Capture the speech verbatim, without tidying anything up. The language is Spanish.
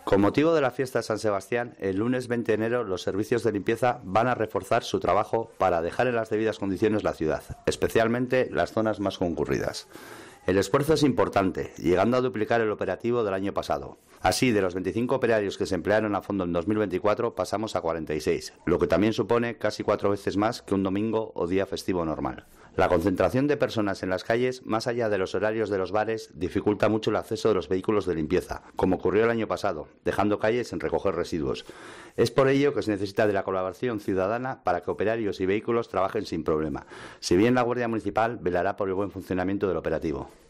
Con motivo de la fiesta de San Sebastián, el lunes veinte de enero los servicios de limpieza van a reforzar su trabajo para dejar en las debidas condiciones la ciudad, especialmente las zonas más concurridas. El esfuerzo es importante, llegando a duplicar el operativo del año pasado. Así, de los veinticinco operarios que se emplearon a fondo en dos mil veinticuatro, pasamos a cuarenta y seis, lo que también supone casi cuatro veces más que un domingo o día festivo normal. La concentración de personas en las calles, más allá de los horarios de los bares, dificulta mucho el acceso de los vehículos de limpieza, como ocurrió el año pasado, dejando calles sin recoger residuos. Es por ello que se necesita de la colaboración ciudadana para que operarios y vehículos trabajen sin problema, si bien la Guardia Municipal velará por el buen funcionamiento del operativo.